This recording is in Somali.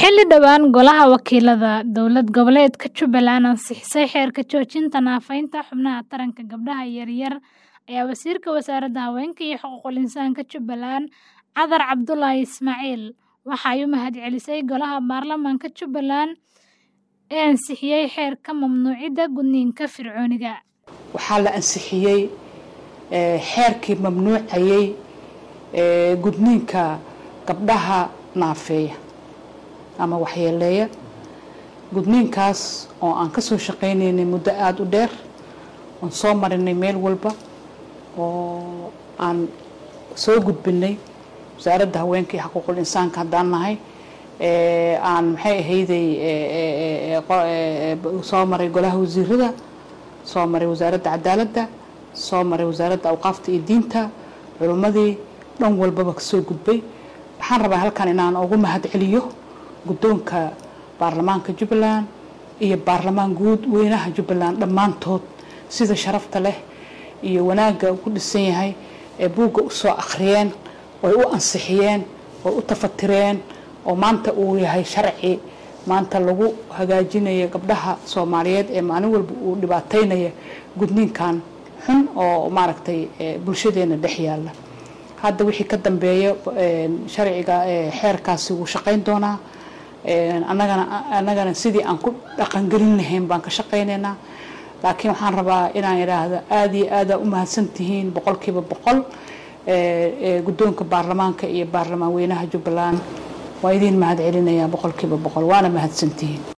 Xilli dhawaan Golaha Wakiilada Dowlad Goboleedka Jubbaland ansixisay xeerka joojinta naafaynta xubnaha taranka gabdhaha yaryar ayaa Wasiirka Wasaaradda Haweenka iyo Xuquuqul Insaanka Jubbaland Cadar Cabdullaahi Ismaaciil waxa ay u mahadcelisay Golaha Baarlamaanka Jubbaland ee ansixiyay xeerka mamnuucidda gudniinka fircooniga. waxaa la ansixiyay xeerkii mamnuucayay gudniinka gabdhaha naafeeya ama waxyeeleeya gudniinkaas oo aan ka soo shaqeynaynay muddo aad u dheer oo soo marinay meel walba oo aan soo gudbinay wasaaradda haweenka iyo xuquuqul insaanka haddaan nahay aan maxay ahayday soo maray golaha wasiirada soo maray wasaaradda cadaaladda soo maray wasaaradda awqaafta iyo diinta culimadii dhan walbaba ka soo gudbay. waxaan rabaa halkan inaan ugu mahadceliyo guddoonka baarlamaanka Jubbaland iyo baarlamaan guud weynaha Jubbaland dhammaantood sida sharafta leh iyo wanaagga ku dhisan yahay ee buugga u soo akhriyeen oo u ansixiyeen oo u tafatireen oo maanta uu yahay sharci maanta lagu hagaajinayo gabdhaha Soomaaliyeed ee maalin walba uu dhibaataynaya gudniinkan xun oo maaragtay bulshadeena dhex yaala. hadda wixii ka dambeeya sharciga xeerkaasi uu shaqeyn doonaa annagana sidii aan ku dhaqan gelin lahayn baan ka shaqeynaynaa. laakiin waxaan rabaa inaan iraahdo aad iyo aad u mahadsantihiin 100% guddoonka baarlamaanka iyo baarlamaan weynaha Jubbaland waa idin mahadcelinayaa 100% waana mahadsantihiin.